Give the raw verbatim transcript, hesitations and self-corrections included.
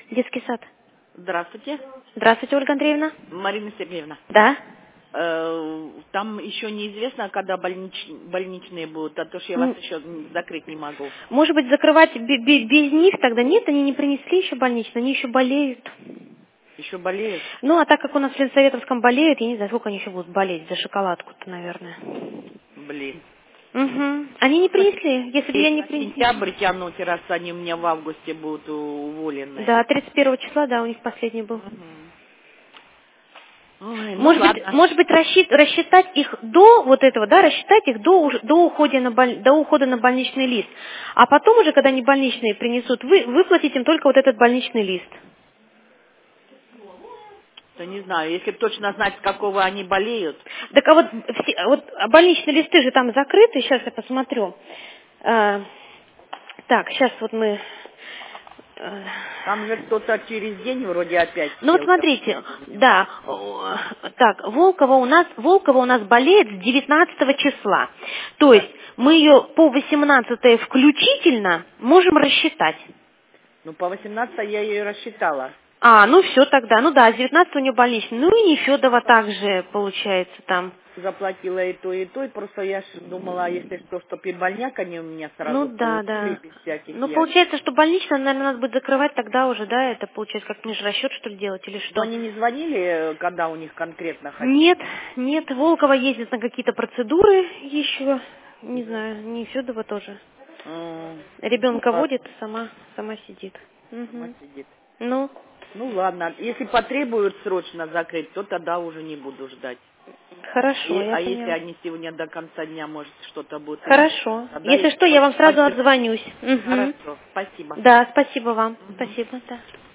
Детский сад. Здравствуйте, Здравствуйте, Ольга Андреевна. Марина Сергеевна. Да? Э, Там еще неизвестно, когда больнич- больничные будут, а то что я вас М, еще закрыть не могу. Может быть, закрывать бе- бе- без них тогда? Нет, они не принесли еще больничные, они еще болеют. Еще болеют? Ну, а так как у нас в Ленсоветовском болеют, я не знаю, сколько они еще будут болеть, за шоколадку-то, наверное. Блин. Угу. Они не принесли, если бы я Если не на принесла. сентябрь тянуть, раз они у меня в августе будут уволены. Да, тридцать первого числа, да, у них последний был. Мгм. Ой, ну Может быть, ладно. может быть рассчит- рассчитать их до вот этого, да, рассчитать их до, уж- до, ухода на боль- до ухода на больничный лист. А потом уже, когда они больничные принесут, вы, выплатить им только вот этот больничный лист. Да не знаю, если б точно знать, с какого они болеют. Так а вот, все- вот больничные листы же там закрыты, сейчас я посмотрю. А, так, сейчас вот мы... э, Там же кто-то через день вроде опять Ну вот сел. смотрите, да, о, так, Волкова у нас, Волкова у нас болеет с девятнадцатого числа. То есть мы ее по восемнадцатое включительно можем рассчитать. Ну, по восемнадцатой я ее рассчитала. А, ну все тогда, ну да, с девятнадцатого у нее больничный. Ну и Нефедова также получается там. Заплатила и то, и то, и просто я ж думала, если что, что и больняк они у меня Ну сразу да, получили да. без всяких Ну я. получается, что больничный, наверное, надо будет закрывать тогда уже, да, это получается как межрасчет, что ли, делать или Но что? они не звонили, э, когда у них конкретно хотят? Нет, нет, Волкова ездит на какие-то процедуры еще, не знаю, не Федова тоже. М, Ну, Ребенка ладно, водит, сама, сама сидит. сама Мгм. сидит. Ну, Ну ладно, если потребуют срочно закрыть, то тогда уже не буду ждать. хорошо, И- я а если поняла. они сегодня до конца дня, может, что-то будет известно, Хорошо. тогда Если я что, я вас вам сразу поддержу. отзвонюсь. Угу. Хорошо, спасибо. Да, спасибо вам. Мгм. Спасибо, да.